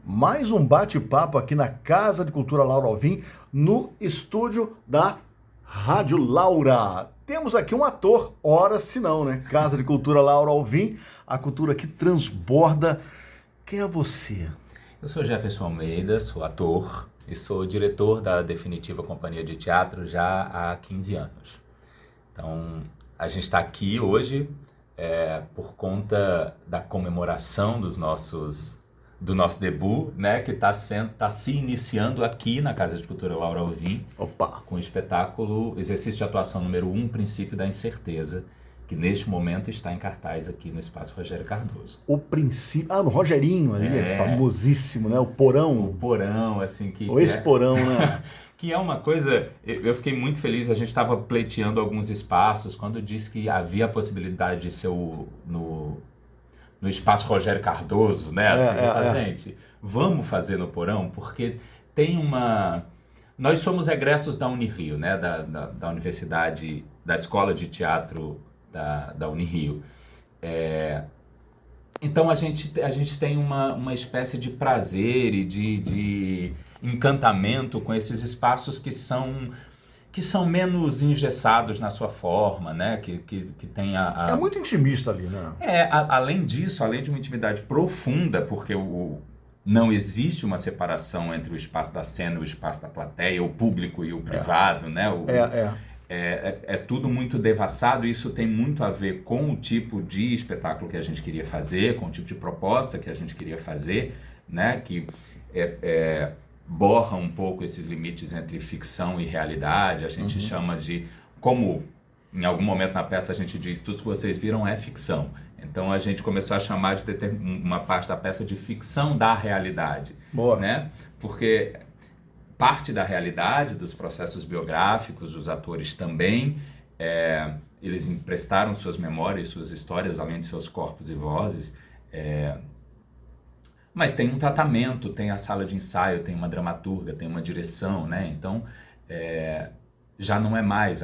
mais um bate-papo aqui na Casa de Cultura Laura Alvim, no estúdio da Rádio Laura. Temos aqui um ator, ora se não, né? Casa de Cultura Laura Alvim, a cultura que transborda. Quem é você? Eu sou Jefferson Almeida, sou ator e sou diretor da Definitiva Companhia de Teatro já há 15 anos. Então, a gente está aqui hoje por conta da comemoração do nosso debut, né, que está se iniciando aqui na Casa de Cultura Laura Alvim. Opa! Com o espetáculo Exercício de Atuação número 1, Princípio da Incerteza, que neste momento está em cartaz aqui no Espaço Rogério Cardoso. O princípio... no Rogerinho ali, famosíssimo, né? O Porão. O Porão, assim, que... O ex-Porão, né? Que é uma coisa... Eu fiquei muito feliz, a gente estava pleiteando alguns espaços, quando disse que havia a possibilidade de ser no Espaço Rogério Cardoso, né? Gente, vamos fazer no Porão, porque tem uma... Nós somos egressos da Unirio, né? Da Universidade, da Escola de Teatro da Unirio. Então a gente tem uma espécie de prazer e de encantamento com esses espaços que são menos engessados na sua forma, né? Que tem É muito intimista ali, né? Além disso, além de uma intimidade profunda, porque não existe uma separação entre o espaço da cena e o espaço da plateia, o público e o privado, né? É tudo muito devassado, e isso tem muito a ver com o tipo de espetáculo que a gente queria fazer, com o tipo de proposta que a gente queria fazer, né? Que borra um pouco esses limites entre ficção e realidade. A gente chama de... Como em algum momento na peça a gente diz, tudo que vocês viram é ficção. Então a gente começou a chamar de uma parte da peça de ficção da realidade. Boa. Né? Porque parte da realidade, dos processos biográficos, os atores também, eles emprestaram suas memórias, suas histórias, além de seus corpos e vozes. Mas tem um tratamento, tem a sala de ensaio, tem uma dramaturga, tem uma direção, né? Então, já não é mais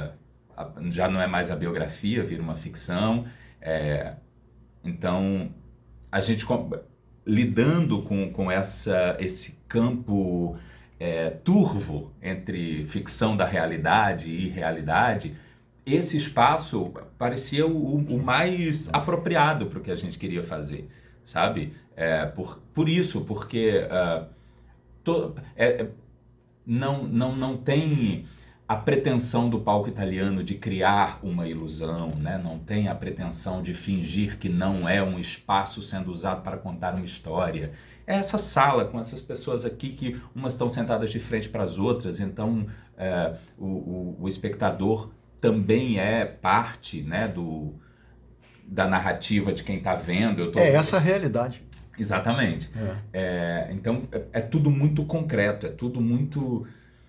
a biografia, vira uma ficção. Então, a gente lidando com esse campo turvo entre ficção da realidade e realidade, esse espaço parecia o mais apropriado para o que a gente queria fazer, sabe? Por isso, porque não tem a pretensão do palco italiano de criar uma ilusão, né? Não tem a pretensão de fingir que não é um espaço sendo usado para contar uma história. É essa sala com essas pessoas aqui que umas estão sentadas de frente para as outras, então o espectador também é parte, né, da narrativa de quem está vendo. Essa a realidade. Exatamente. Então é tudo muito concreto, é tudo muito...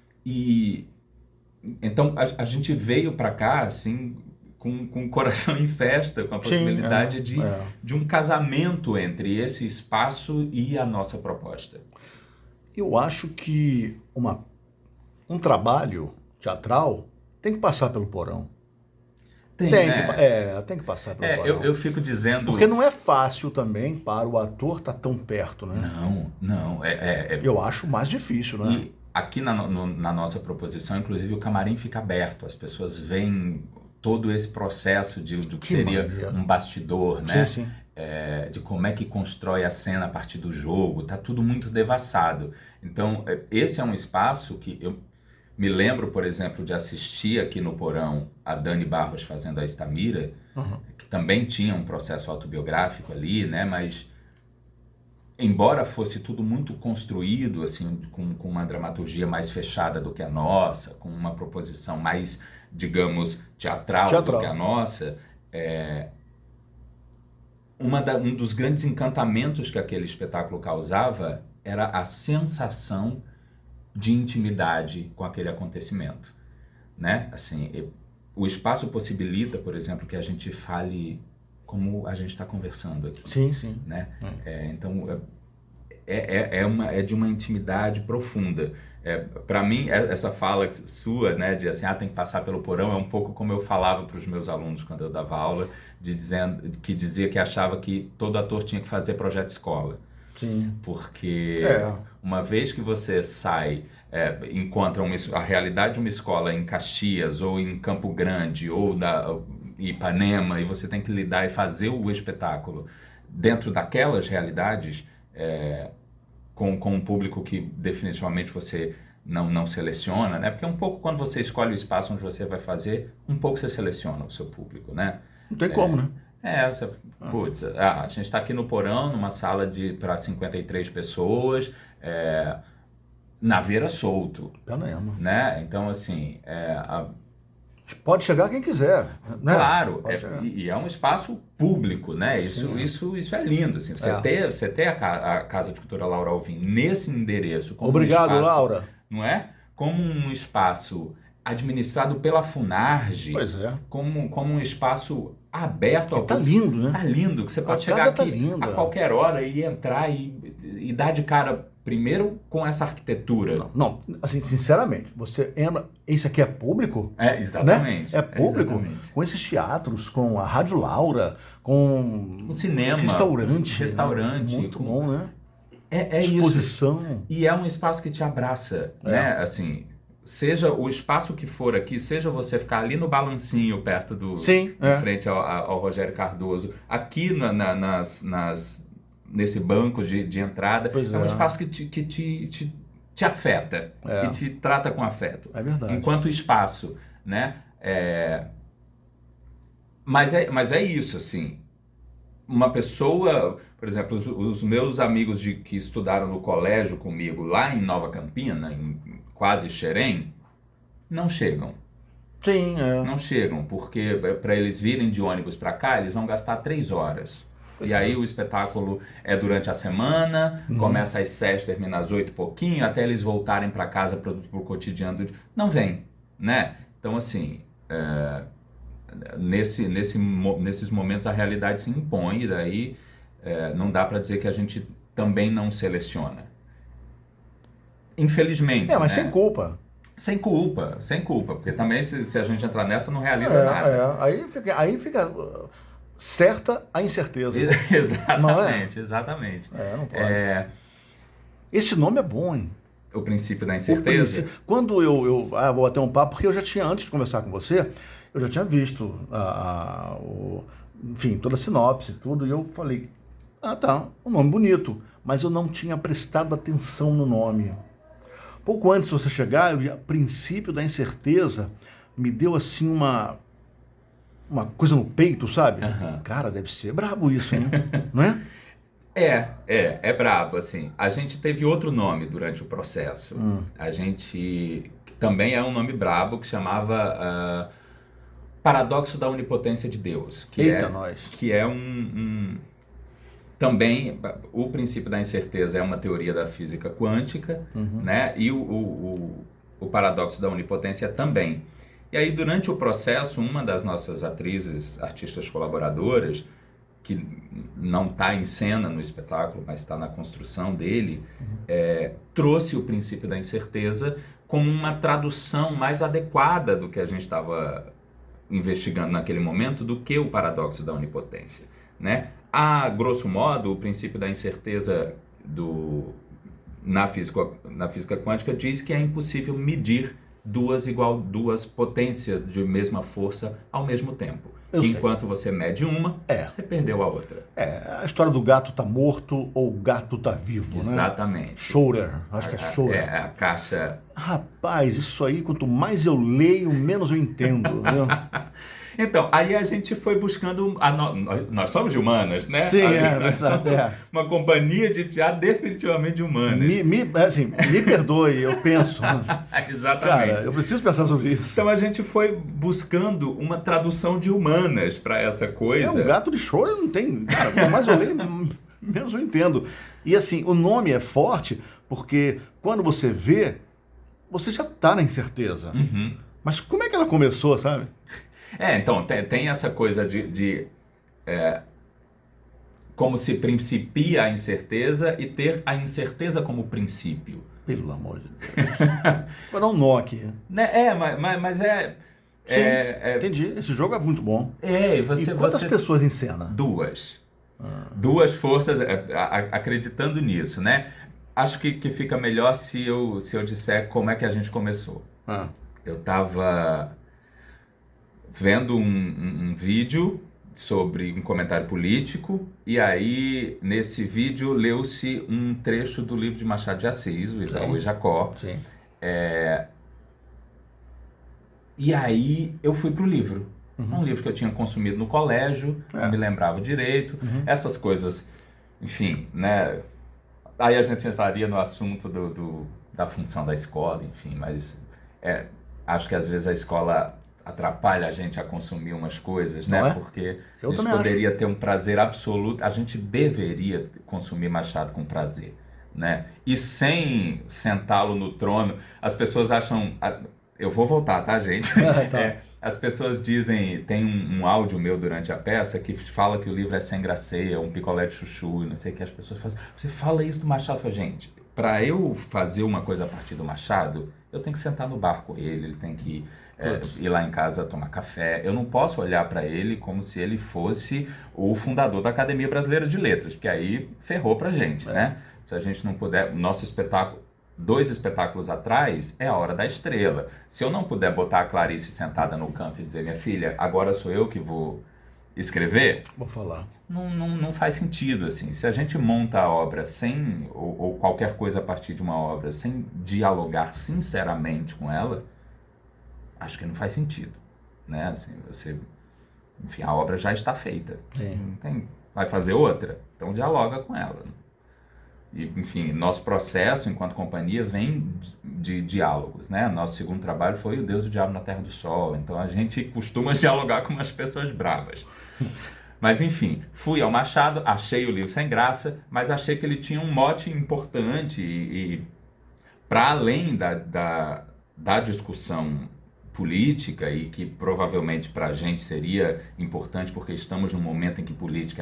Então a gente veio para cá assim com o coração em festa, com a possibilidade de um casamento entre esse espaço e a nossa proposta. Eu acho que um trabalho teatral tem que passar pelo Porão. Tem que passar pelo Porão. Eu fico dizendo... Porque não é fácil também para o ator estar tão perto, né? Não. Eu acho mais difícil, né? E aqui na nossa proposição, inclusive, o camarim fica aberto. As pessoas veem todo esse processo do que seria um bastidor, né? Sim. De como é que constrói a cena a partir do jogo. Tá tudo muito devassado. Então, esse é um espaço que eu me lembro, por exemplo, de assistir aqui no Porão a Dani Barros fazendo a Estamira, que também tinha um processo autobiográfico ali, né? Mas, embora fosse tudo muito construído, assim, com uma dramaturgia mais fechada do que a nossa, com uma proposição mais, digamos, teatral do que a nossa, um dos grandes encantamentos que aquele espetáculo causava era a sensação de intimidade com aquele acontecimento, né? Assim, o espaço possibilita, por exemplo, que a gente fale como a gente está conversando aqui. Sim. Né? Então, é de uma intimidade profunda. Para mim, essa fala sua, né, de assim, tem que passar pelo porão, é um pouco como eu falava para os meus alunos quando eu dava aula, dizia que achava que todo ator tinha que fazer projeto escola. Sim. Porque uma vez que você sai, encontra a realidade de uma escola em Caxias, ou em Campo Grande, ou da Ipanema, e você tem que lidar e fazer o espetáculo dentro daquelas realidades, com um público que definitivamente você não seleciona, né? Porque um pouco quando você escolhe o espaço onde você vai fazer, um pouco você seleciona o seu público, né? Não tem como, né? Putz, a gente está aqui no porão, numa sala para 53 pessoas, Naveira solto, né? Então, assim... Pode chegar quem quiser, né? Claro, e é um espaço público, né? Isso é lindo, assim. Você ter a Casa de Cultura Laura Alvim nesse endereço... como Obrigado, um espaço, Laura. Não é? Como um espaço administrado pela Funarge, como um espaço aberto ao público. Tá lindo, né? Tá lindo, que você pode chegar aqui a qualquer hora e entrar e dar de cara primeiro com essa arquitetura. Não, assim, sinceramente, você entra, isso aqui é público? Exatamente. Né? É público, exatamente. Com esses teatros, com a Rádio Laura, com o cinema, restaurante, muito bom, né? Exposição. Isso. E é um espaço que te abraça, né? Assim, seja o espaço que for aqui, seja você ficar ali no balancinho perto de frente ao Rogério Cardoso, aqui nesse banco de entrada, é um espaço que te afeta e te trata com afeto. É verdade. Enquanto espaço, né? Mas é isso, assim. Uma pessoa, por exemplo, os meus amigos que estudaram no colégio comigo lá em Nova Campina, em quase Xerém, não chegam. Sim, Não chegam, porque para eles virem de ônibus para cá, eles vão gastar 3 horas. E aí o espetáculo é durante a semana, começa às 7, termina às 8 e pouquinho, até eles voltarem para casa para o cotidiano. Não vem, né? Então, assim, nesses momentos a realidade se impõe, e daí não dá para dizer que a gente também não seleciona. Infelizmente. Mas né? Sem culpa. Sem culpa, porque também se a gente entrar nessa não realiza nada. Aí fica certa a incerteza. Exatamente. Não pode. Esse nome é bom, hein? O princípio da incerteza. Quando eu vou bater um papo, porque eu já tinha, antes de conversar com você, eu já tinha visto enfim, toda a sinopse e tudo, e eu falei, um nome bonito, mas eu não tinha prestado atenção no nome. Pouco antes de você chegar, o princípio da incerteza me deu assim uma coisa no peito, sabe? Cara, deve ser brabo isso, hein? Não é? É brabo, assim. A gente teve outro nome durante o processo. A gente, que também é um nome brabo, que chamava Paradoxo da Onipotência de Deus. Que é também, o princípio da incerteza é uma teoria da física quântica, né? E o paradoxo da onipotência também. E aí, durante o processo, uma das nossas atrizes, artistas colaboradoras, que não está em cena no espetáculo, mas está na construção dele, trouxe o princípio da incerteza como uma tradução mais adequada do que a gente estava investigando naquele momento, do que o paradoxo da onipotência, né? A grosso modo, o princípio da incerteza na física quântica diz que é impossível medir duas potências de mesma força ao mesmo tempo. Enquanto você mede uma, você perdeu a outra. A história do gato tá morto ou o gato tá vivo, Exatamente. Né? Schroeder, acho que é Schroeder. A caixa... Rapaz, isso aí, quanto mais eu leio, menos eu entendo, viu? Então, aí a gente foi buscando... Nós somos de humanas, né? Sim, uma companhia de teatro definitivamente de humanas. Me perdoe, eu penso. Exatamente. Cara, eu preciso pensar sobre isso. Então a gente foi buscando uma tradução de humanas para essa coisa. O gato de Schroeder não tem... Cara, quanto mais eu leio, menos eu entendo. E assim, o nome é forte porque quando você vê, você já tá na incerteza. Mas como é que ela começou, sabe? Então, tem essa coisa de como se principia a incerteza e ter a incerteza como princípio. Pelo amor de Deus. Vou dar um nó aqui. Mas Sim, entendi. Esse jogo é muito bom. E quantas pessoas em cena? 2. Duas forças acreditando nisso, né? Acho que fica melhor se eu disser como é que a gente começou. Eu estava vendo um vídeo sobre um comentário político, e aí nesse vídeo leu-se um trecho do livro de Machado de Assis, o Esaú e Jacó. Sim. E aí eu fui pro livro. Um livro que eu tinha consumido no colégio, não me lembrava direito, essas coisas, enfim, né? Aí a gente entraria no assunto da função da escola, enfim, mas acho que às vezes a escola atrapalha a gente a consumir umas coisas, né? Porque a gente poderia ter um prazer absoluto, a gente deveria consumir Machado com prazer, né? E sem sentá-lo no trono. As pessoas acham... Eu vou voltar, tá, gente? Tá. As pessoas dizem... Tem um áudio meu durante a peça que fala que o livro é sem graceia, um picolé de chuchu, e não sei o que. As pessoas falam, você fala isso do Machado? Eu falo, gente, para eu fazer uma coisa a partir do Machado, eu tenho que sentar no bar com ele tem que ir lá em casa tomar café. Eu não posso olhar para ele como se ele fosse o fundador da Academia Brasileira de Letras, porque aí ferrou pra gente, né? Se a gente não puder... Nosso espetáculo... 2 espetáculos atrás é A Hora da Estrela. Se eu não puder botar a Clarice sentada no canto e dizer, minha filha, agora sou eu que vou escrever, vou falar. Não faz sentido, assim. Se a gente monta a obra sem, ou qualquer coisa a partir de uma obra, sem dialogar sinceramente com ela, acho que não faz sentido, né? Assim, enfim, a obra já está feita. Vai fazer outra? Então dialoga com ela. E, enfim, nosso processo enquanto companhia vem de diálogos, né? Nosso segundo trabalho foi O Deus e o Diabo na Terra do Sol. Então a gente costuma dialogar com umas pessoas bravas. Mas, enfim, fui ao Machado, achei o livro sem graça, mas achei que ele tinha um mote importante e para além da discussão política, e que provavelmente para a gente seria importante porque estamos num momento em que política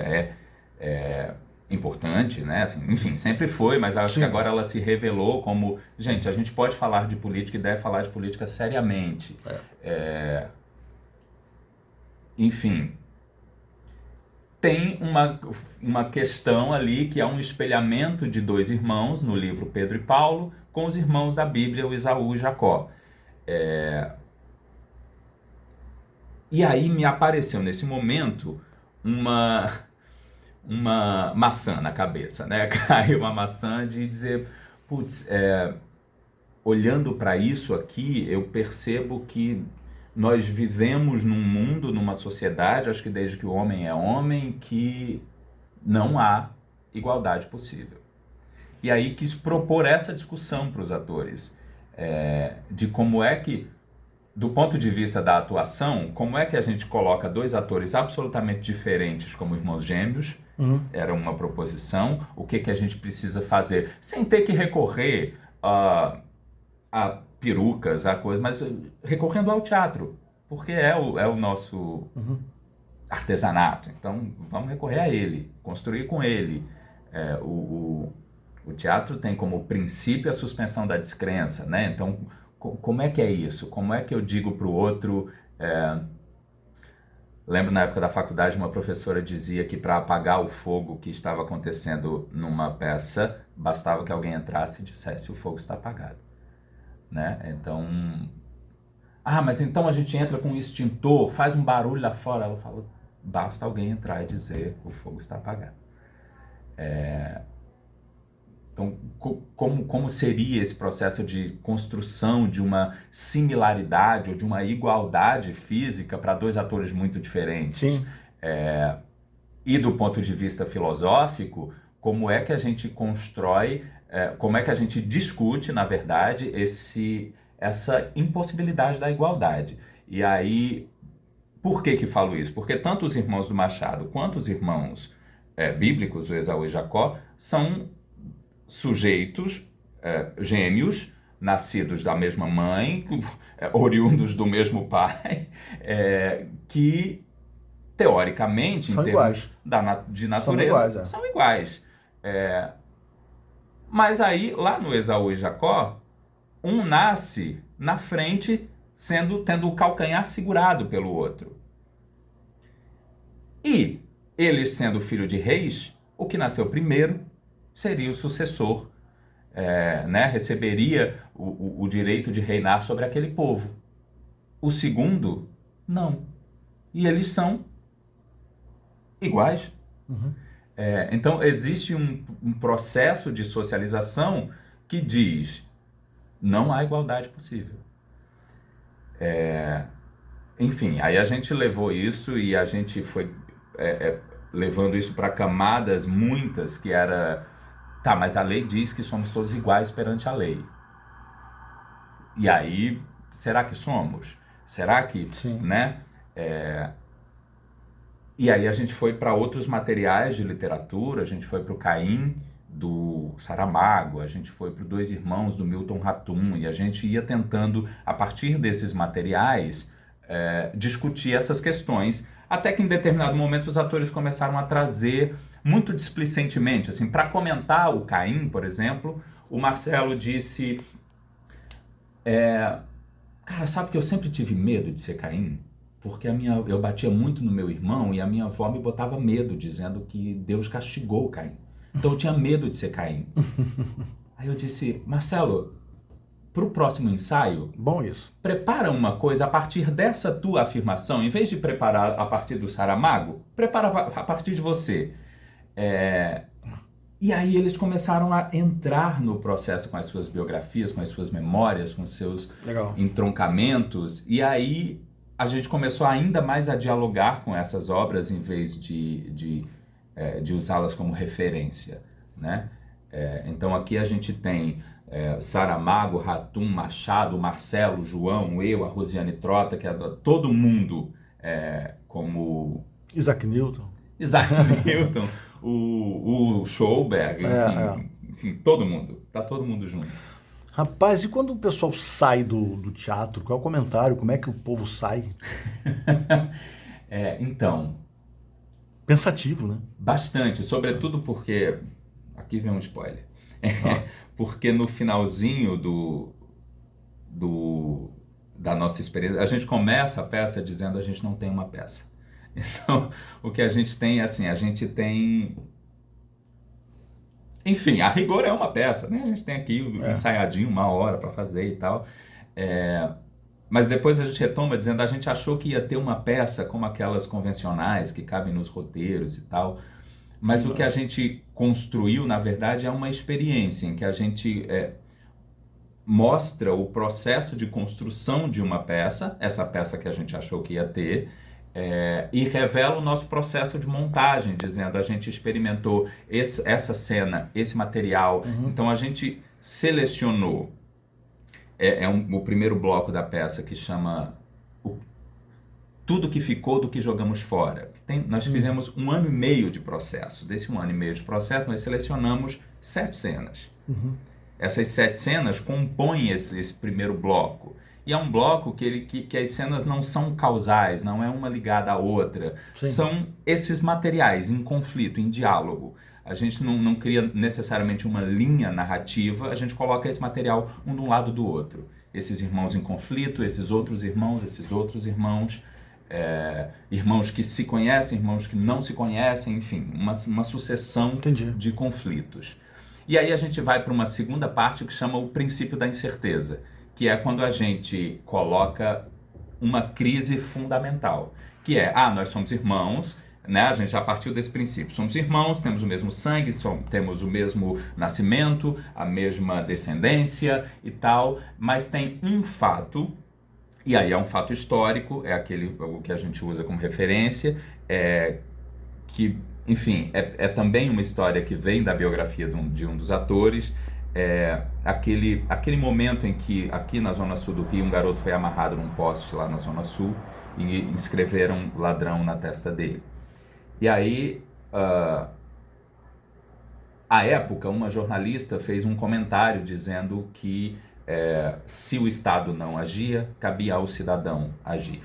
é importante, né? Assim, enfim, sempre foi, mas acho que agora ela se revelou como... Gente, a gente pode falar de política e deve falar de política seriamente. Enfim, tem uma questão ali que é um espelhamento de 2 irmãos no livro Pedro e Paulo com os irmãos da Bíblia, o Esaú e Jacó. E aí me apareceu nesse momento uma maçã na cabeça, né? Caiu uma maçã de dizer, putz, olhando para isso aqui, eu percebo que nós vivemos num mundo, numa sociedade, acho que desde que o homem é homem, que não há igualdade possível. E aí quis propor essa discussão para os atores, de como é que, do ponto de vista da atuação, como é que a gente coloca 2 atores absolutamente diferentes como irmãos gêmeos, era uma proposição, o que a gente precisa fazer, sem ter que recorrer a perucas, a coisas, mas recorrendo ao teatro, porque é o nosso artesanato. Então, vamos recorrer a ele, construir com ele. O teatro tem como princípio a suspensão da descrença, né? Então, como é que é isso? Como é que eu digo para o outro... Lembro na época da faculdade, uma professora dizia que para apagar o fogo que estava acontecendo numa peça, bastava que alguém entrasse e dissesse, o fogo está apagado. Né? Então, mas então a gente entra com um extintor, faz um barulho lá fora. Ela falou, basta alguém entrar e dizer, o fogo está apagado. Então, como seria esse processo de construção de uma similaridade ou de uma igualdade física para 2 atores muito diferentes? Sim. E do ponto de vista filosófico, como é que a gente constrói, como é que a gente discute, na verdade, essa impossibilidade da igualdade? E aí, por que falo isso? Porque tanto os irmãos do Machado quanto os irmãos bíblicos, o Esaú e Jacó, são sujeitos gêmeos, nascidos da mesma mãe, oriundos do mesmo pai, que teoricamente, são em iguais. termos de natureza, são iguais. Mas aí, lá no Esaú e Jacó, um nasce na frente, tendo o calcanhar segurado pelo outro. E eles sendo filho de reis, o que nasceu primeiro seria o sucessor, né? Receberia o direito de reinar sobre aquele povo. O segundo, não. E eles são iguais. Uhum. Então, existe um processo de socialização que diz: não há igualdade possível. Enfim, aí a gente levou isso e a gente foi levando isso para camadas muitas, que era, tá, mas a lei diz que somos todos iguais perante a lei. E aí, será que somos? Será que, Sim. né? E aí a gente foi para outros materiais de literatura, a gente foi para o Caim, do Saramago, a gente foi para os Dois Irmãos, do Milton Ratum, e a gente ia tentando, a partir desses materiais, discutir essas questões, até que em determinado momento os atores começaram a trazer, muito displicentemente, assim, para comentar o Caim, por exemplo, o Marcelo disse, cara, sabe que eu sempre tive medo de ser Caim? Porque eu batia muito no meu irmão e a minha avó me botava medo, dizendo que Deus castigou Caim. Então eu tinha medo de ser Caim. Aí eu disse, Marcelo, para o próximo ensaio, bom isso, prepara uma coisa a partir dessa tua afirmação, em vez de preparar a partir do Saramago, prepara a partir de você. E aí eles começaram a entrar no processo com as suas biografias, com as suas memórias, com os seus entroncamentos, e aí a gente começou ainda mais a dialogar com essas obras em vez de usá-las como referência, né? Então aqui a gente tem Saramago, Ratum, Machado, Marcelo, João, eu, a Rosiane Trota, que é todo mundo como... Isaac Newton, o Schoenberg, enfim, todo mundo, tá todo mundo junto. Rapaz, e quando o pessoal sai do teatro, qual é o comentário? Como é que o povo sai? Então... Pensativo, né? Bastante, sobretudo porque... Aqui vem um spoiler. Porque no finalzinho da nossa experiência, a gente começa a peça dizendo a gente não tem uma peça. Então, o que a gente tem, assim, a gente tem... Enfim, a rigor é uma peça, né? A gente tem aqui ensaiadinho, 1 hora para fazer e tal. Mas depois a gente retoma dizendo a gente achou que ia ter uma peça como aquelas convencionais que cabem nos roteiros e tal. Mas o que a gente construiu, na verdade, é uma experiência em que a gente mostra o processo de construção de uma peça, essa peça que a gente achou que ia ter, e revela o nosso processo de montagem, dizendo a gente experimentou essa cena, esse material, então a gente selecionou, o primeiro bloco da peça que chama Tudo que ficou do que jogamos fora. Nós fizemos 1 ano e meio de processo, desse 1 ano e meio de processo nós selecionamos 7 cenas. Essas 7 cenas compõem esse primeiro bloco. E é um bloco que as cenas não são causais, não é uma ligada à outra. Sim. São esses materiais em conflito, em diálogo. A gente não cria necessariamente uma linha narrativa, a gente coloca esse material um de um lado do outro. Esses irmãos em conflito, esses outros irmãos, irmãos que se conhecem, irmãos que não se conhecem, enfim, uma sucessão de conflitos. E aí a gente vai para uma segunda parte que chama o princípio da incerteza, que é quando a gente coloca uma crise fundamental, que é, nós somos irmãos, né? A gente já partiu desse princípio, somos irmãos, temos o mesmo sangue, temos o mesmo nascimento, a mesma descendência e tal, mas tem um fato, e aí é um fato histórico, o que a gente usa como referência, que, enfim, é também uma história que vem da biografia de um dos atores, aquele momento em que, aqui na Zona Sul do Rio, um garoto foi amarrado num poste lá na Zona Sul e escreveram ladrão na testa dele. E aí, à época, uma jornalista fez um comentário dizendo que se o Estado não agia, cabia ao cidadão agir.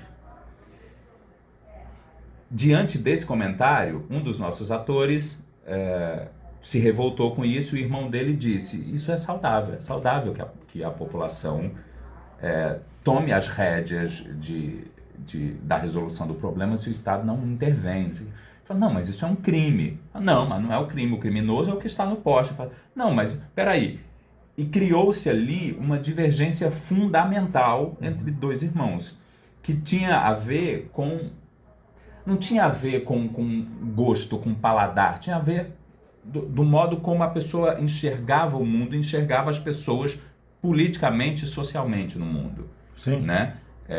Diante desse comentário, um dos nossos atores se revoltou com isso e o irmão dele disse, isso é saudável que a população tome as rédeas da resolução do problema se o Estado não intervém. Fala, não, mas isso é um crime. Fala, não, mas não é o crime. O criminoso é o que está no poste. Fala, não, mas peraí. E criou-se ali uma divergência fundamental entre dois irmãos, que tinha a ver com... Não tinha a ver com gosto, com paladar. Tinha a ver do modo como a pessoa enxergava o mundo, enxergava as pessoas politicamente e socialmente no mundo. Sim. Né?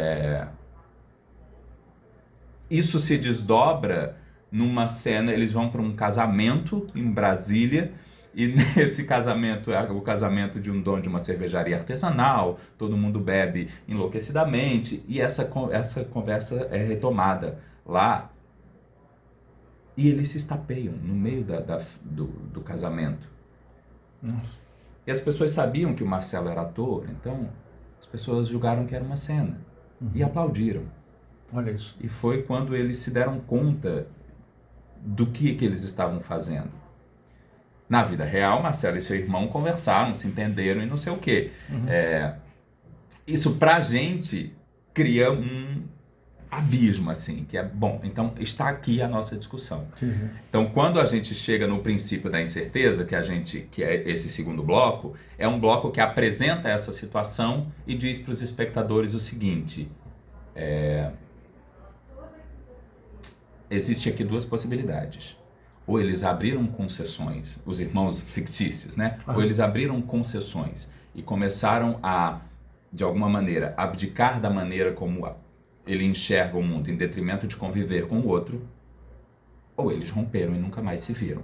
Isso se desdobra numa cena, eles vão para um casamento em Brasília, e nesse casamento é o casamento de um dono de uma cervejaria artesanal, todo mundo bebe enlouquecidamente, e essa conversa é retomada lá, e eles se estapeiam no meio do casamento. Nossa. E as pessoas sabiam que o Marcelo era ator, então as pessoas julgaram que era uma cena, e aplaudiram. Olha isso. E foi quando eles se deram conta do que eles estavam fazendo. Na vida real, Marcelo e seu irmão conversaram, se entenderam e não sei o quê. Isso pra gente cria um abismo, assim, que é bom. Então, está aqui a nossa discussão. Uhum. Então, quando a gente chega no princípio da incerteza, que é esse segundo bloco, é um bloco que apresenta essa situação e diz para os espectadores o seguinte: existe aqui duas possibilidades. Ou eles abriram concessões, os irmãos fictícios, né? Ou eles abriram concessões e começaram a, de alguma maneira, abdicar da maneira como ele enxerga o mundo em detrimento de conviver com o outro, ou eles romperam e nunca mais se viram.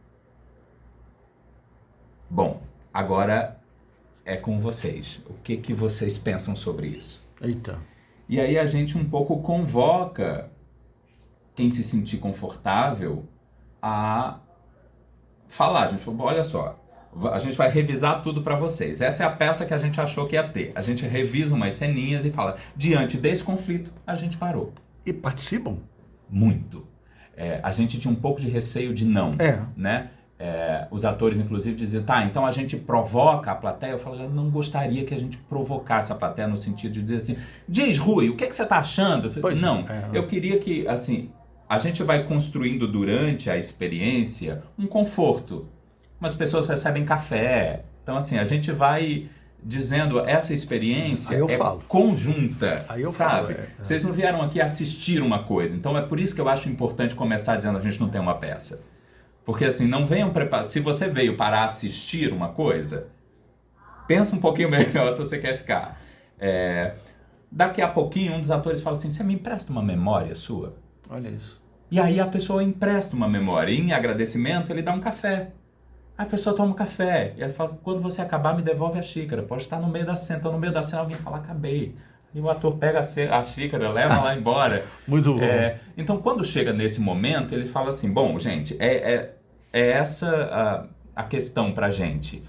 Bom, agora é com vocês. O que vocês pensam sobre isso? Eita. E aí a gente um pouco convoca quem se sentir confortável a falar. A gente falou, olha só, a gente vai revisar tudo para vocês. Essa é a peça que a gente achou que ia ter. A gente revisa umas ceninhas e fala, diante desse conflito, a gente parou. E participam? Muito. A gente tinha um pouco de receio de não, né? Os atores, inclusive, diziam, tá, então a gente provoca a plateia. Eu falei, eu não gostaria que a gente provocasse a plateia no sentido de dizer assim, diz, Rui, o que você tá achando? Eu falei, não, eu queria que, assim, a gente vai construindo durante a experiência um conforto. Umas pessoas recebem café. Então, assim, a gente vai dizendo essa experiência conjunta, Aí eu sabe? falo, Vocês não vieram aqui assistir uma coisa. Então, é por isso que eu acho importante começar dizendo a gente não tem uma peça. Porque, assim, não venham preparar... Se você veio para assistir uma coisa, pensa um pouquinho melhor se você quer ficar. Daqui a pouquinho, um dos atores fala assim, você me empresta uma memória sua? Olha isso. E aí a pessoa empresta uma memória. E em agradecimento, ele dá um café. Aí a pessoa toma um café. E aí fala, quando você acabar, me devolve a xícara. Pode estar no meio da cena. Então, no meio da cena, alguém fala, acabei. E o ator pega a xícara, leva lá embora. Muito bom. Então, quando chega nesse momento, ele fala assim, bom, gente, é essa a questão pra gente.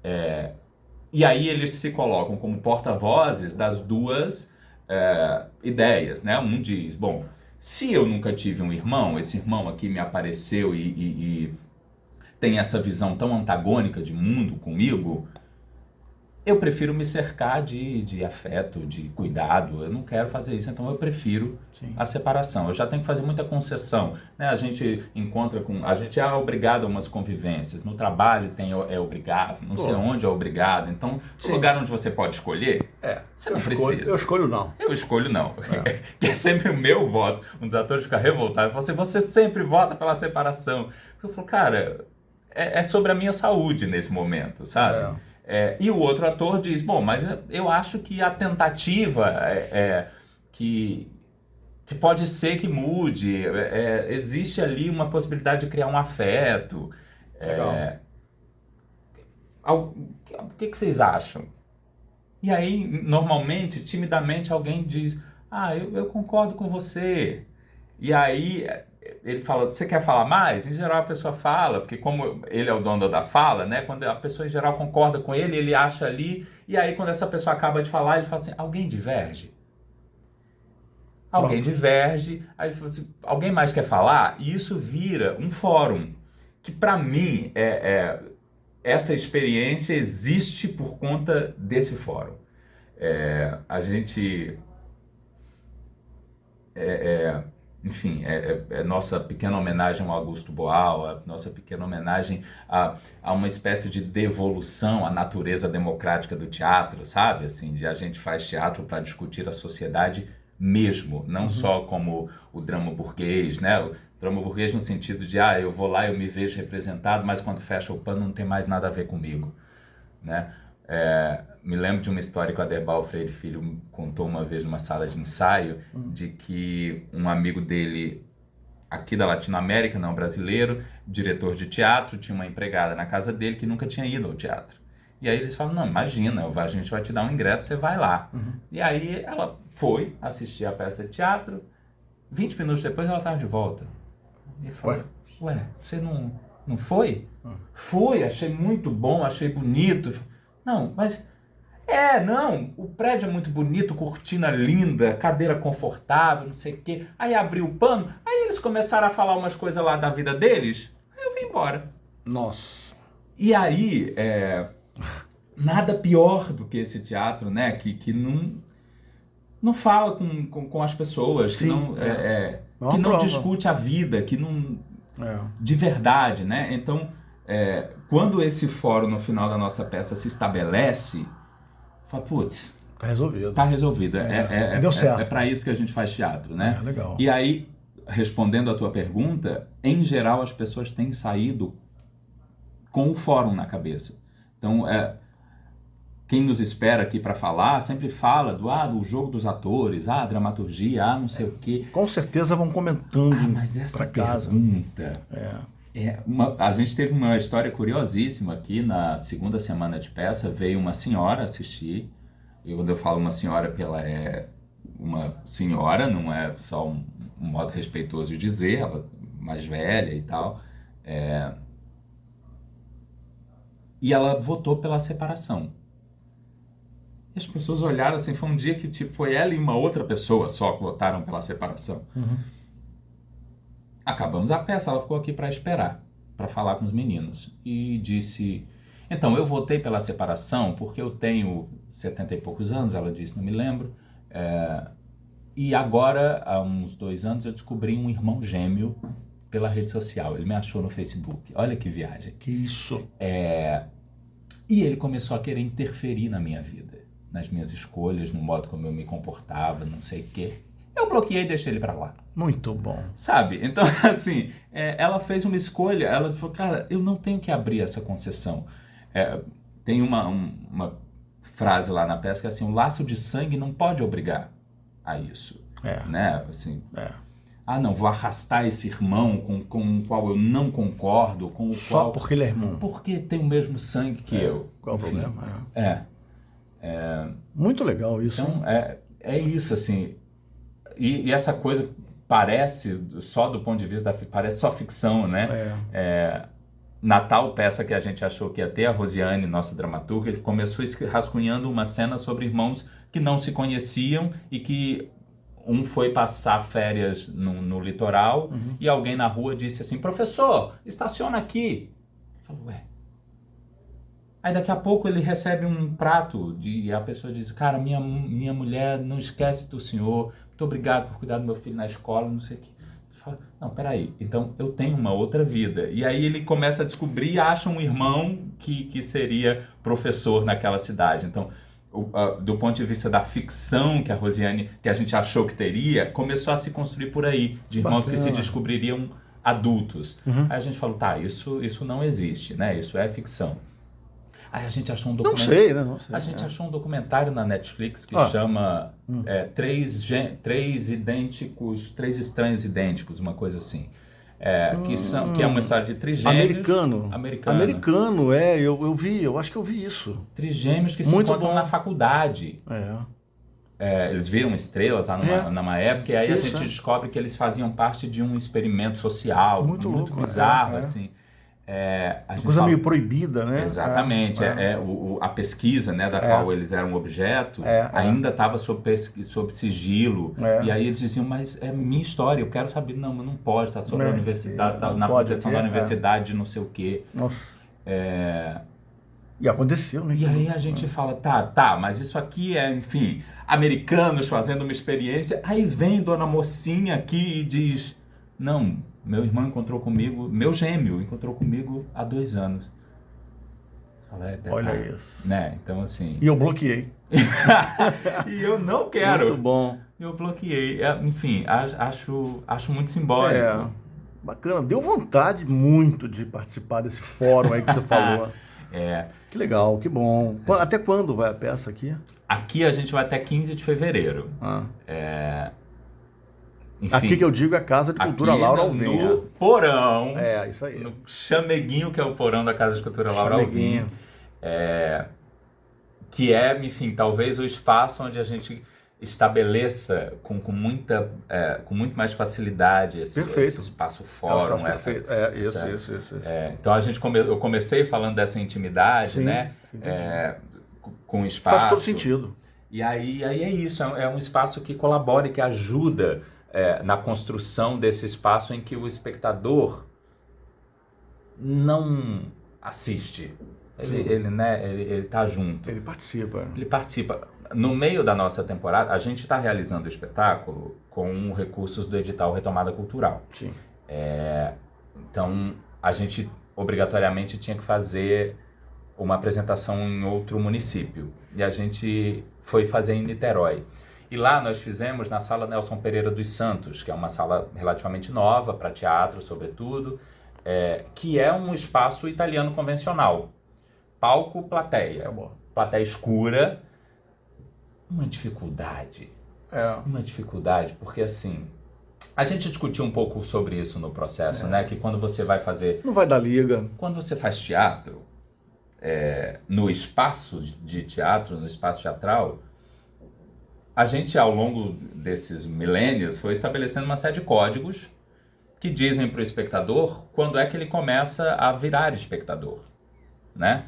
E aí eles se colocam como porta-vozes das duas ideias, né? Um diz, bom, se eu nunca tive um irmão, esse irmão aqui me apareceu e tem essa visão tão antagônica de mundo comigo, eu prefiro me cercar de afeto, de cuidado. Eu não quero fazer isso, então eu prefiro a separação. Eu já tenho que fazer muita concessão, né? A gente encontra com... A gente é obrigado a umas convivências. No trabalho é obrigado, não sei onde é obrigado. Então, o lugar onde você pode escolher, você não precisa. Eu escolho não. Eu escolho não. Que é sempre o meu voto. Um dos atores fica revoltado e fala assim, você sempre vota pela separação. Eu falo, cara, é sobre a minha saúde nesse momento, sabe? E o outro ator diz, bom, mas eu acho que a tentativa que pode ser que mude, existe ali uma possibilidade de criar um afeto. O que vocês acham? E aí, normalmente, timidamente, alguém diz, eu concordo com você. E aí... Ele fala, você quer falar mais? Em geral a pessoa fala, porque como ele é o dono da fala, né? Quando a pessoa em geral concorda com ele, ele acha ali, e aí quando essa pessoa acaba de falar, ele fala assim, alguém diverge? Alguém diverge, aí fala assim, alguém mais quer falar? E isso vira um fórum, que para mim, essa experiência existe por conta desse fórum. A gente... enfim, é nossa pequena homenagem ao Augusto Boal, a nossa pequena homenagem a uma espécie de devolução à natureza democrática do teatro, sabe? Assim, de a gente faz teatro para discutir a sociedade mesmo, não só como o drama burguês, né? O drama burguês no sentido de, eu vou lá, eu me vejo representado, mas quando fecha o pano não tem mais nada a ver comigo, né? Me lembro de uma história que o Aderbal Freire Filho contou uma vez numa sala de ensaio, de que um amigo dele, aqui da Latinoamérica, não brasileiro, diretor de teatro, tinha uma empregada na casa dele que nunca tinha ido ao teatro. E aí eles falam, não, imagina, a gente vai te dar um ingresso, você vai lá. E aí ela foi assistir a peça de teatro, 20 minutos depois ela estava de volta. E falou, ué, você não foi? Fui, achei muito bom, achei bonito. Não, mas... não, o prédio é muito bonito, cortina linda, cadeira confortável, não sei o quê. Aí abriu o pano, aí eles começaram a falar umas coisas lá da vida deles, aí eu vim embora. Nossa. E aí, nada pior do que esse teatro, né, que não fala com as pessoas, Sim, que não discute a vida, que não... de verdade, né? Então, quando esse fórum no final da nossa peça se estabelece, fala, putz, tá resolvido. Tá resolvido. Deu certo. É para isso que a gente faz teatro, né? Legal. E aí, respondendo a tua pergunta, em geral as pessoas têm saído com o fórum na cabeça. Então, quem nos espera aqui para falar sempre fala do jogo dos atores, a dramaturgia, não sei o quê. Com certeza vão comentando. Mas essa pergunta... a gente teve uma história curiosíssima aqui na segunda semana de peça. Veio uma senhora assistir, e quando eu falo uma senhora, ela é uma senhora, não é só um modo respeitoso de dizer, ela é mais velha e tal, e ela votou pela separação. E as pessoas olharam assim, foi um dia que foi ela e uma outra pessoa só que votaram pela separação. Acabamos a peça, ela ficou aqui para esperar, para falar com os meninos. E disse, então, eu votei pela separação porque eu tenho 70 e poucos anos, ela disse, não me lembro. E agora, há uns 2 anos, eu descobri um irmão gêmeo pela rede social. Ele me achou no Facebook. Olha que viagem. Que isso. E ele começou a querer interferir na minha vida, nas minhas escolhas, no modo como eu me comportava, não sei o quê. Eu bloqueei e deixei ele pra lá. Muito bom. Sabe? Então, assim, ela fez uma escolha, ela falou, cara, eu não tenho que abrir essa concessão. Tem uma frase lá na peça que é assim, o laço de sangue não pode obrigar a isso. Né? Assim, não, vou arrastar esse irmão com o qual eu não concordo, com o só qual... porque ele é irmão. Porque tem o mesmo sangue que eu. Qual o problema? Muito legal isso. Então, é isso, assim... E essa coisa parece, só do ponto de vista parece só ficção, né? Na tal peça que a gente achou que ia ter, a Rosiane, nossa dramaturga, começou rascunhando uma cena sobre irmãos que não se conheciam e que um foi passar férias no litoral e alguém na rua disse assim, professor, estaciona aqui. Ele falou, ué. Aí daqui a pouco ele recebe um prato e a pessoa diz, cara, minha mulher não esquece do senhor, muito obrigado por cuidar do meu filho na escola, não sei o quê. Ele fala, não, peraí, então eu tenho uma outra vida. E aí ele começa a descobrir e acha um irmão que seria professor naquela cidade. Então, do ponto de vista da ficção que a gente achou que teria, começou a se construir por aí, de irmãos que se descobririam adultos. Aí a gente falou, tá, isso não existe, né? Isso é ficção. Aí a gente achou um documentário. Não sei, né? Não sei, a gente achou um documentário na Netflix que chama Três Estranhos Idênticos, uma coisa assim. Que é uma história de trigêmeos. Americano, eu acho que eu vi isso. Trigêmeos que se encontram na faculdade. Eles viram estrelas lá numa época, e aí a gente descobre que eles faziam parte de um experimento social muito bizarro, assim. Uma coisa meio proibida, né? Exatamente. A pesquisa, né, da qual eles eram objeto ainda estava sob sigilo. E aí eles diziam, mas é minha história, eu quero saber. Não pode, está sobre a universidade, tá na proteção da universidade, não sei o quê. Nossa. E aconteceu, né? E aí a gente fala, tá, mas isso aqui é, enfim, americanos fazendo uma experiência. Aí vem Dona Mocinha aqui e diz, não, meu irmão encontrou comigo, meu gêmeo encontrou comigo há 2 anos. Fala, Olha isso. Né? Então, assim... E eu bloqueei. E eu não quero. Muito bom. Eu bloqueei. Enfim, acho muito simbólico. Bacana. Deu vontade muito de participar desse fórum aí que você falou. Que legal, que bom. Até quando vai a peça aqui? Aqui a gente vai até 15 de fevereiro. Enfim, aqui que eu digo é a Casa de Cultura Laura Alvim. No porão. Isso aí. No chameguinho, que é o porão da Casa de Cultura Laura Alvim. Que é, enfim, talvez o espaço onde a gente estabeleça com muito mais facilidade esse espaço fórum. Isso. Então eu comecei falando dessa intimidade, sim, né? Com o espaço. Faz todo sentido. E aí é isso, é um espaço que colabora e que ajuda na construção desse espaço em que o espectador não assiste. Ele tá junto. Ele participa. No meio da nossa temporada, a gente está realizando o espetáculo com recursos do edital Retomada Cultural. Sim. Então, a gente obrigatoriamente tinha que fazer uma apresentação em outro município. E a gente foi fazer em Niterói. E lá nós fizemos na Sala Nelson Pereira dos Santos, que é uma sala relativamente nova para teatro, sobretudo, que é um espaço italiano convencional. Palco, plateia. Plateia escura. Uma dificuldade, porque assim, a gente discutiu um pouco sobre isso no processo, né? Que quando você vai fazer... Não vai dar liga. Quando você faz teatro, no espaço de teatro, no espaço teatral, a gente, ao longo desses milênios, foi estabelecendo uma série de códigos que dizem para o espectador quando é que ele começa a virar espectador, né?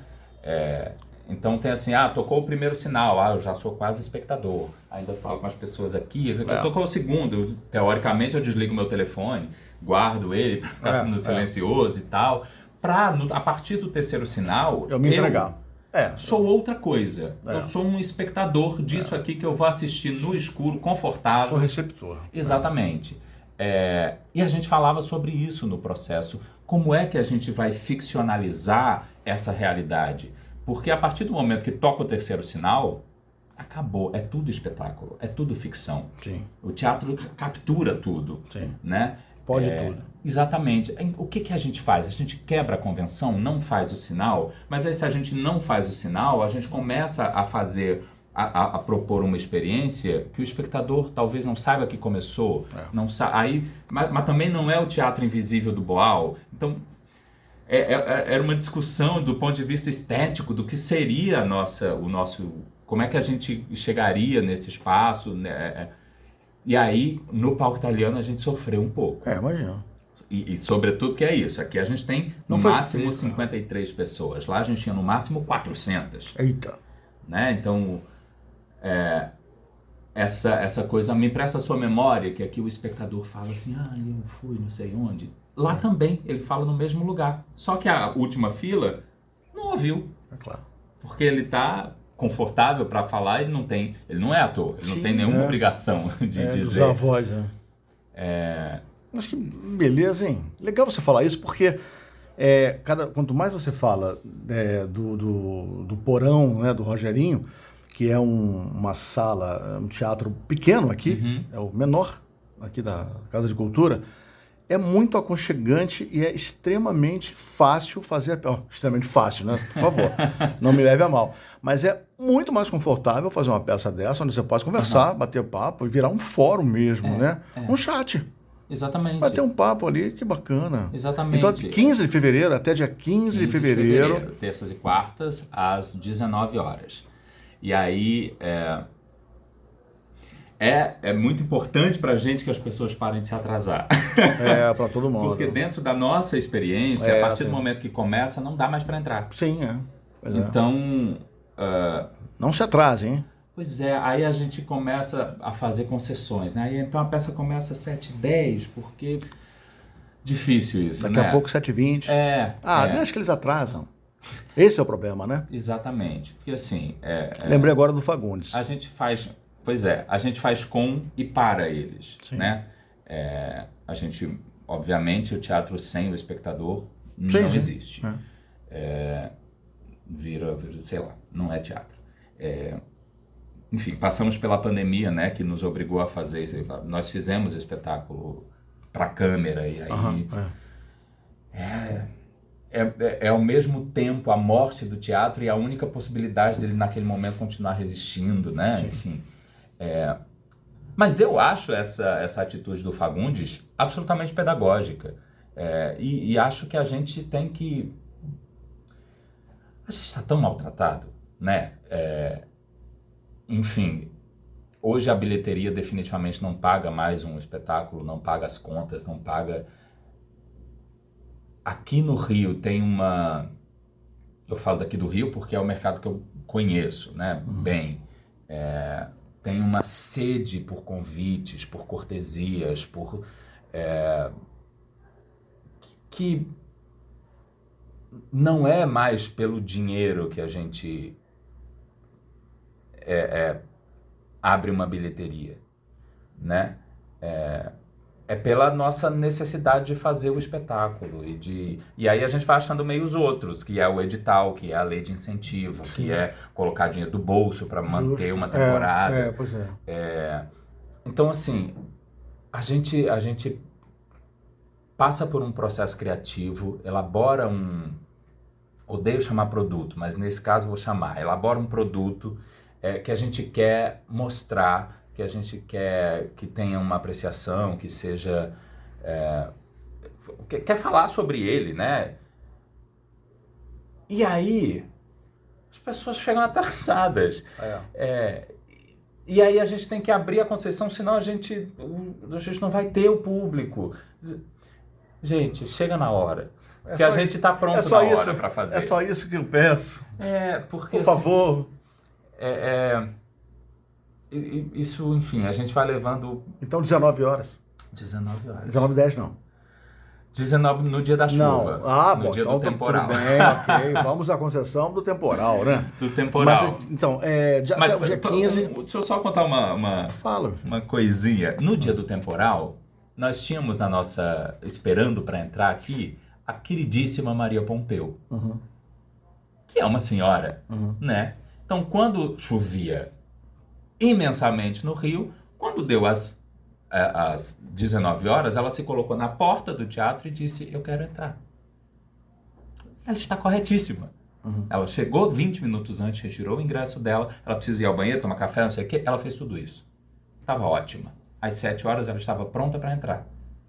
Então tem assim, tocou o primeiro sinal, eu já sou quase espectador. Ainda falo com as pessoas aqui, tocou o segundo, teoricamente eu desligo meu telefone, guardo ele para ficar sendo silencioso e tal, para a partir do terceiro sinal, eu me entregar. Sou outra coisa. Eu sou um espectador disso aqui que eu vou assistir no escuro, confortável. Sou receptor. Exatamente. E a gente falava sobre isso no processo. Como é que a gente vai ficcionalizar essa realidade? Porque a partir do momento que toca o terceiro sinal, acabou. É tudo espetáculo, é tudo ficção. Sim. O teatro captura tudo. Sim. Né? Pode tudo. Exatamente. O que a gente faz? A gente quebra a convenção, não faz o sinal, mas aí se a gente não faz o sinal, a gente começa a fazer, a propor uma experiência que o espectador talvez não saiba que começou, mas também não é o teatro invisível do Boal. Então, era uma discussão do ponto de vista estético do que seria o nosso... Como é que a gente chegaria nesse espaço, né? E aí, no palco italiano, a gente sofreu um pouco. Imagino. E sobretudo que é isso. Aqui a gente tem no máximo 53 pessoas. Lá a gente tinha no máximo 400. Eita. Né? Então, essa coisa me empresta a sua memória, que aqui o espectador fala assim, eu fui não sei onde. Lá também, ele fala no mesmo lugar. Só que a última fila não ouviu. É claro. Porque ele está confortável para falar, ele não é ator, ele não tem nenhuma obrigação de dizer. Usar a voz, Acho que beleza, hein? Legal você falar isso, porque quanto mais você fala do porão, né, do Rogerinho, que é uma sala, um teatro pequeno aqui, é o menor aqui da Casa de Cultura, é muito aconchegante e é extremamente fácil fazer... extremamente fácil, né? Por favor, não me leve a mal. Mas é muito mais confortável fazer uma peça dessa, onde você pode conversar, bater papo e virar um fórum mesmo, né? Um chat. Exatamente. Bater um papo ali, que bacana. Exatamente. Então, 15 de fevereiro, até dia 15 de fevereiro. Terças e quartas, às 19 horas. E aí... É muito importante para a gente que as pessoas parem de se atrasar. Para todo mundo. Porque dentro da nossa experiência, a partir do momento que começa, não dá mais para entrar. Sim, Então... não se atrasem, hein? Pois é, aí a gente começa a fazer concessões, né? Aí, então a peça começa às 7h10, porque... Difícil isso, Daqui a pouco 7h20. Acho que eles atrasam. Esse é o problema, né? Exatamente. Porque assim... Lembrei agora do Fagundes. A gente faz... Pois é, a gente faz com e para eles, né? A gente, obviamente, o teatro sem o espectador não existe. Vira, sei lá, não é teatro. Enfim, passamos pela pandemia, né, que nos obrigou a fazer. Nós fizemos espetáculo para câmera e aí é ao mesmo tempo a morte do teatro e a única possibilidade dele naquele momento continuar resistindo, né? Enfim. Mas eu acho essa atitude do Fagundes absolutamente pedagógica. E acho que a gente tem que... A gente está tão maltratado, né? Enfim, hoje a bilheteria definitivamente não paga mais um espetáculo, não paga as contas, não paga... Aqui no Rio tem uma... Eu falo daqui do Rio porque é o mercado que eu conheço, né? Bem, tem uma sede por convites, por cortesias, por... que não é mais pelo dinheiro que a gente abre uma bilheteria, né? É pela nossa necessidade de fazer o espetáculo. E aí a gente vai achando meio os outros, que é o edital, que é a lei de incentivo, que é colocar dinheiro do bolso para manter uma temporada. Pois é. Então, assim, a gente passa por um processo criativo, elabora odeio chamar produto, mas nesse caso vou chamar, elabora um produto que a gente quer mostrar, que a gente quer que tenha uma apreciação, que seja... quer falar sobre ele, né? E aí, as pessoas chegam atrasadas. E aí a gente tem que abrir a concessão, senão a gente não vai ter o público. Gente, chega na hora. Que a gente está pronto na hora para fazer. É só isso que eu peço. Porque... Por favor. Isso, enfim, a gente vai levando... Então, 19 horas. 19 horas. 19h10 não. 19 no dia da chuva. No dia do temporal. Tudo bem, ok. Vamos à concessão do temporal, né? Do temporal. Mas, então, até o dia 15... Deixa eu só contar uma coisinha. No dia do temporal, nós tínhamos esperando para entrar aqui, a queridíssima Maria Pompeu. Que é uma senhora, né? Então, quando chovia imensamente no Rio, quando deu às 19 horas, ela se colocou na porta do teatro e disse, eu quero entrar. Ela está corretíssima. Ela chegou 20 minutos antes, retirou o ingresso dela, ela precisa ir ao banheiro, tomar café, não sei o quê, ela fez tudo isso. Estava ótima. Às 7 horas ela estava pronta para entrar.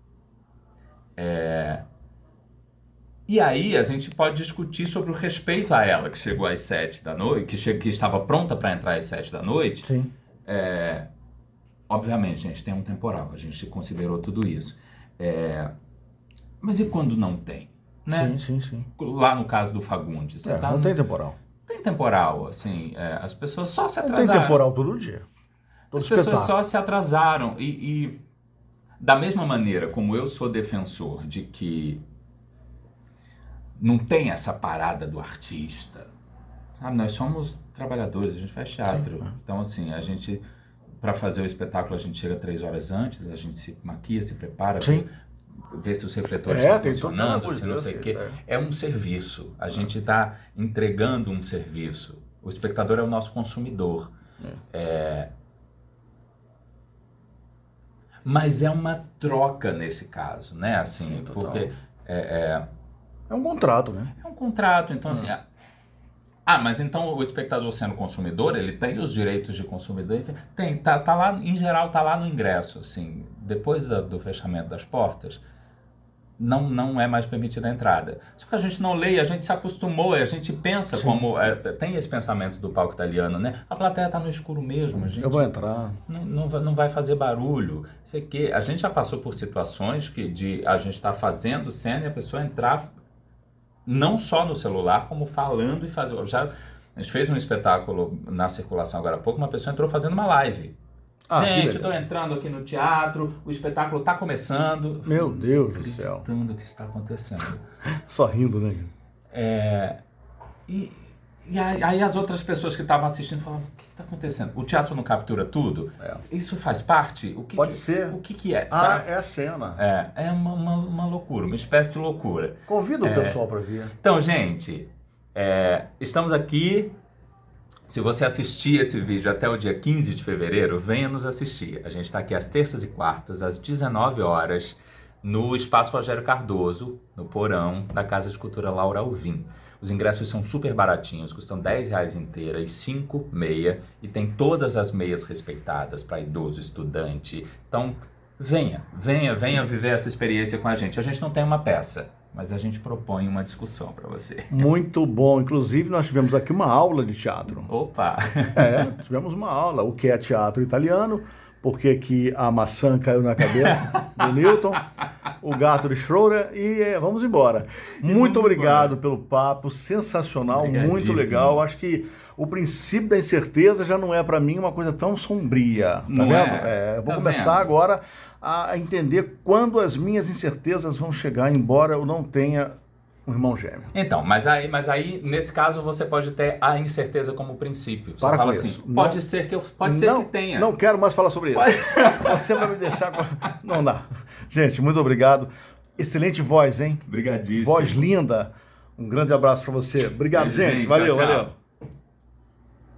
E aí a gente pode discutir sobre o respeito a ela, que chegou às 7 da noite, que estava pronta para entrar às 7 da noite. Sim. Obviamente, gente, tem um temporal, a gente considerou tudo isso. Mas e quando não tem? Né? Sim. Lá no caso do Fagundes. Não tem temporal. Tem temporal, assim, as pessoas só se atrasaram. Não tem temporal todo dia. As pessoas só se atrasaram. E da mesma maneira como eu sou defensor de que não tem essa parada do artista, sabe? Nós somos trabalhadores, a gente faz teatro. Então, assim, a gente, para fazer o espetáculo, a gente chega 3 horas antes, a gente se maquia, se prepara, vê se os refletores estão funcionando, se não sei o quê. É um serviço. A gente está entregando um serviço. O espectador é o nosso consumidor. Mas é uma troca nesse caso, né? Assim, porque... É um contrato, né? É um contrato, então assim... mas então o espectador sendo consumidor, ele tem os direitos de consumidor? Enfim, tem, tá lá, em geral, tá lá no ingresso, assim, depois do fechamento das portas, não é mais permitida a entrada. Só que a gente não lê, a gente se acostumou, a gente pensa como... tem esse pensamento do palco italiano, né? A plateia tá no escuro mesmo, a gente... Eu vou entrar. Não vai fazer barulho, sei que. A gente já passou por situações a gente tá fazendo cena e a pessoa entrar... não só no celular, como falando e fazendo. A gente fez um espetáculo na circulação agora há pouco, uma pessoa entrou fazendo uma live. Gente, estou entrando aqui no teatro, o espetáculo está começando. Meu Deus do céu. Acreditando o que está acontecendo. Só rindo, né? Aí as outras pessoas que estavam assistindo falavam, o que está acontecendo? O teatro não captura tudo? Isso faz parte? Pode ser. O que é? Sabe? É a cena. É uma loucura, uma espécie de loucura. Convida o pessoal para vir. Então, gente, estamos aqui. Se você assistir esse vídeo até o dia 15 de fevereiro, venha nos assistir. A gente está aqui às terças e quartas, às 19 horas, no Espaço Rogério Cardoso, no porão da Casa de Cultura Laura Alvim. Os ingressos são super baratinhos, custam R$10 inteira e 5 meia, e tem todas as meias respeitadas para idoso, estudante. Então, venha viver essa experiência com a gente. A gente não tem uma peça, mas a gente propõe uma discussão para você. Muito bom. Inclusive, nós tivemos aqui uma aula de teatro. Opa! Tivemos uma aula. O que é teatro italiano? Porque que a maçã caiu na cabeça do Newton, o gato de Schroeder e vamos embora. Muito obrigado pelo papo, sensacional, muito legal. Acho que o princípio da incerteza já não é para mim uma coisa tão sombria, tá vendo? Eu vou começar agora a entender quando as minhas incertezas vão chegar, embora eu não tenha um irmão gêmeo. Então, mas aí, nesse caso, você pode ter a incerteza como princípio. Você fala assim, pode ser que tenha. Não quero mais falar sobre isso. Você vai me deixar... Não dá. Gente, muito obrigado. Excelente voz, hein? Obrigadíssimo. Voz linda. Um grande abraço para você. Obrigado, gente. Valeu, tchau.